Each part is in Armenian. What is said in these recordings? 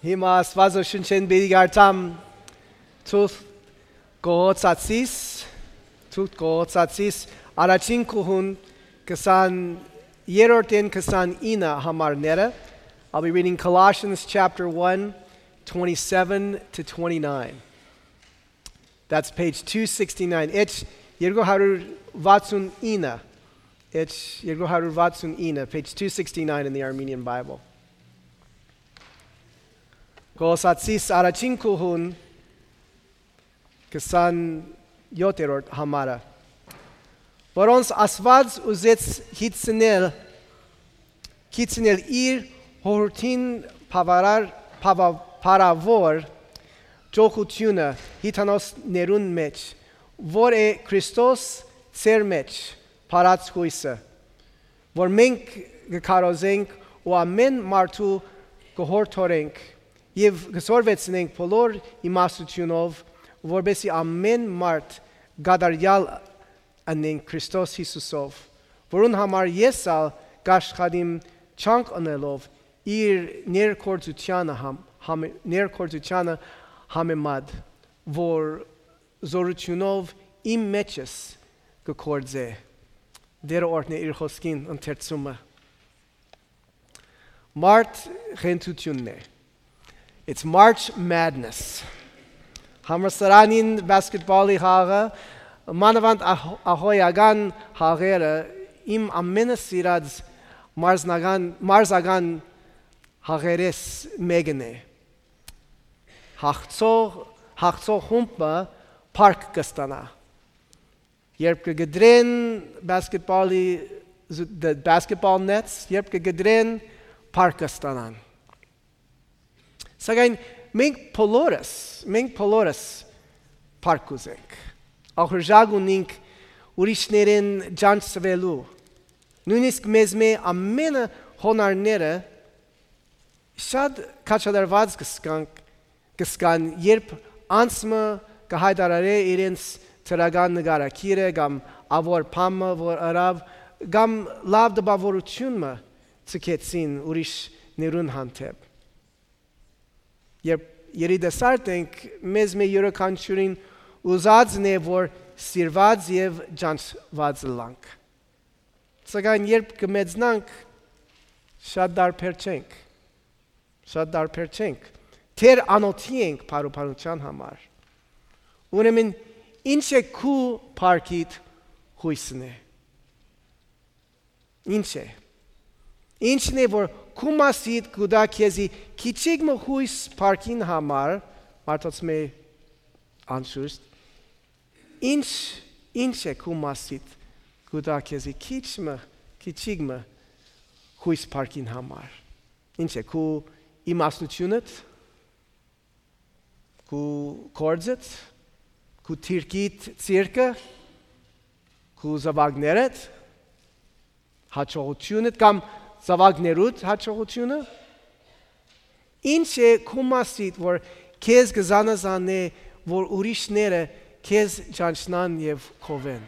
Հիմա Աստվածը շնչեն բերիգարտամ թուղթ կողոցացիս առաջին կուհուն 20-երորդեն 29 համարները. I'll be reading Colossians chapter 1, 27 to 29. That's page 269. It's 269. It's 269, page 269 in the Armenian Bible. Կողոսացիս առաջին կուհուն 27-րդ համարը, որոնց Աստված ուզեց հիցնել իր հորհրդին փառավոր ճոխությունը հիթանոսներուն մեջ, որ է Քրիստոս ծեր մեջ փառած հույսը, որ մենք կքարոզենք ու ամեն մարդու կհորդորենք եւ կսորվեցնենք բոլոր իմաստությունով, որբեսի ամեն մարդ գադարյալ անենք Քրիստոս Հիսուսով, որուն համար ես ալ կաշխատիմ չանք անելով իր ներկործությանը համեմատ, որ զորությունով իմ մեջս կկործե. Դերը օրհնե իր խոսքին ընթերցումը. Մարտ խենթությունն է. It's March Madness. Համրսարանին բասկետբոլի խաղը, մանավանդ ահոյական խաղերը իմ ամենասիրած մարզական խաղերից մեկն է. հաղթող խումբը փառք կստանա. Երբ կգդրեն basketball nets, երբ կգդրեն փառք կստանան. Սակայն մենք բոլորս փառք ուզենք. Ախորժակ ունենք ուրիշներին ջանցվելու. Նույնիսկ մեզ ամենը հոնարները շատ քաջադարված կսկան, երբ անցմը կհայտարարե իրենց թրական նկարագիրը կամ ավոր փամը, որ արավ, կամ լավ դպավորությունը ցկեցին ուրիշներուն հանդեպ. Երբ երիտասարդ ենք, մեզ յուրաքանչյուրին ուզածն է, որ սիրված եւ ջանցված լանք. Սակայն երբ կմեծնանք, շատ դարբեր չենք. Թեր անոթի ենք փառուփանության համար. Ուրեմն ինչ է քու փառքիդ հույսն է. Ինչն է, որ քու մասիդ կուտա քեզի քիչիկ մը հույս փառքին համար, մարդոց մե անշուշտ, ինչ է քու մասիդ կուտա քեզի քիչիկ մը հույս փառքին համար. Ինչ է քու իմաստությունդ, քու կորձդ, քու թիրքիդ ցիրկը, քու զավակներդ, հաջողությունդ կամ զավակներուդ հաջողությունը. Ինչ է քու մասիդ, որ քեզ կզանազանե, որ ուրիշները քեզ ճանչնան եւ քովեն.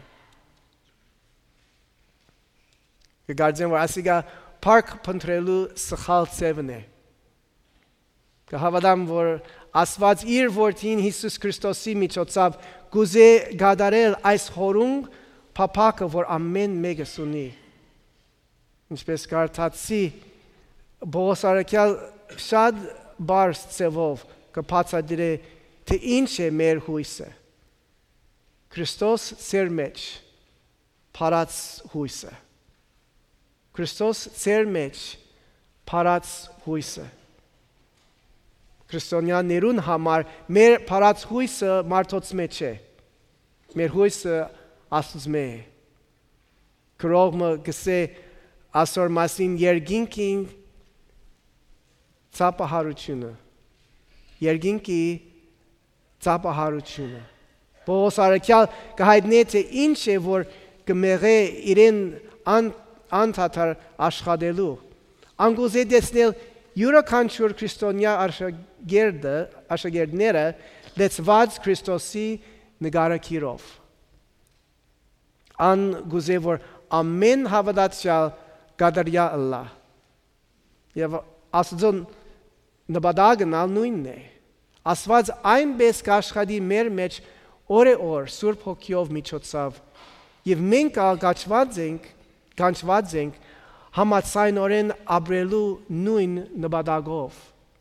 Կգարձեն, որ ասիկա փառք փնտրելու սխալ ծևն է. Կհավատամ, որ Աստված իր որդին Հիսուս Քրիստոսի միջոցով կուզե գադարել այս հորունգ փափակը, որ ամեն մեկս ունի. Ինչպես կարդացի, Պողոս առաքյալ շատ բարձ ծևով կբացատրե, թե ինչ է մեր հույսը. Քրիստոս ծեր մեջ փառած հույսը. Քրիստոս ծեր մեջ փառած հույսը. Քրիստոնյաներուն համար մեր փառած հույսը մարդոց մեջ է. Մեր հույսը Աստծո է. Քրոմը գսե ասոր մասին երգինքին ծապահարությունը. Երգինքի ծապահարությունը. Պողոս առաքյալ կհայտնե, թե ինչ է, որ կմեղե իրեն անդադար աշխատելու. Անգուզե դեսնել յուրաքանչյուր քրիստոնյա աշակերտները լեցված Քրիստոսի նկարագիրով. Անգուզե, որ ամեն հավատացյալ գադարյա ըլլա. Եվ Աստծուն նպատակն նույնն է։ Աստված այնպես կաշխատի մեր մեջ օրը Սուրբ Հոգիով միջոցով, եւ մենք կանչված ենք համաձայնորեն ապրելու նույն նպատակով։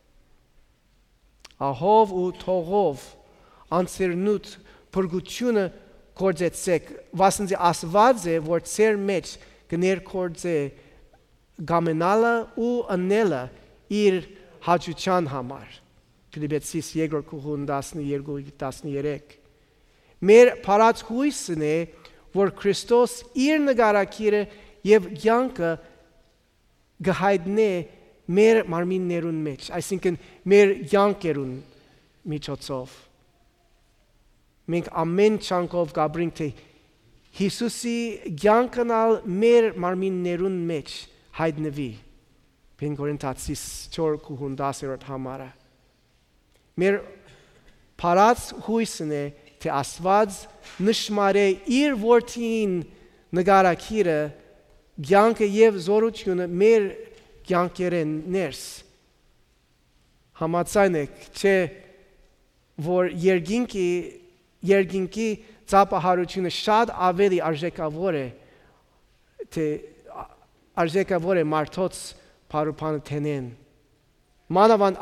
Ահով ու թողով անձեռնուտ փրկությունը գործեցեք, վասնզի Աստված է, որ ծեր մեջ կներկործե գամենալը ու անելը իր հաճության համար։ Ֆիլիպպեցիս 2:12-13 Մեր փառած հույսն է, որ Քրիստոս իր նկարագիրը եւ կյանքը գահիտնե մեր մարմիններուն մեջ, այսինքն մեր կյանքերուն միջոցով։ Մենք ամեն չանկով կապրենք, թե Հիսուսի կյանքն մեր մարմիններուն մեջ հայտնվի։ Կորինթացիս 4:10 համարը։ Մեր փառած հույսն է, թե Աստված նշմարե իր որդին նկարագիրը կյանքը եւ զորությունը մեր կյանքերեն ներս։ Համաձայնեք, չէ, որ երկինքի ծափահարությունը շատ ավելի արժեքավոր է, թե արժեքավոր է մարդոց փառուփանը թենեն։ Մանավանդ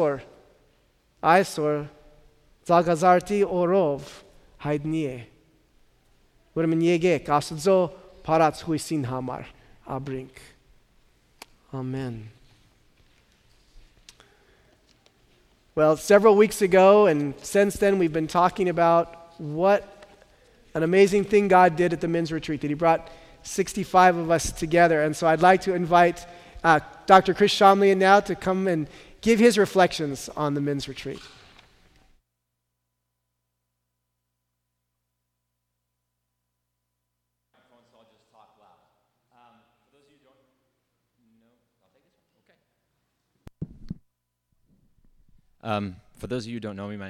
այսօր Ծագազարդի օրով հայտնի է։ Ուրեմն եկեք Աստծո փառած հույսին համար ապրենք։ Amen. Well, several weeks ago, and since then, we've been talking about what an amazing thing God did at the men's retreat, that He brought 65 of us together. And so I'd like to invite Dr. Chris Shamlian now to come and give his reflections on the men's retreat. For those of you who don't know me, my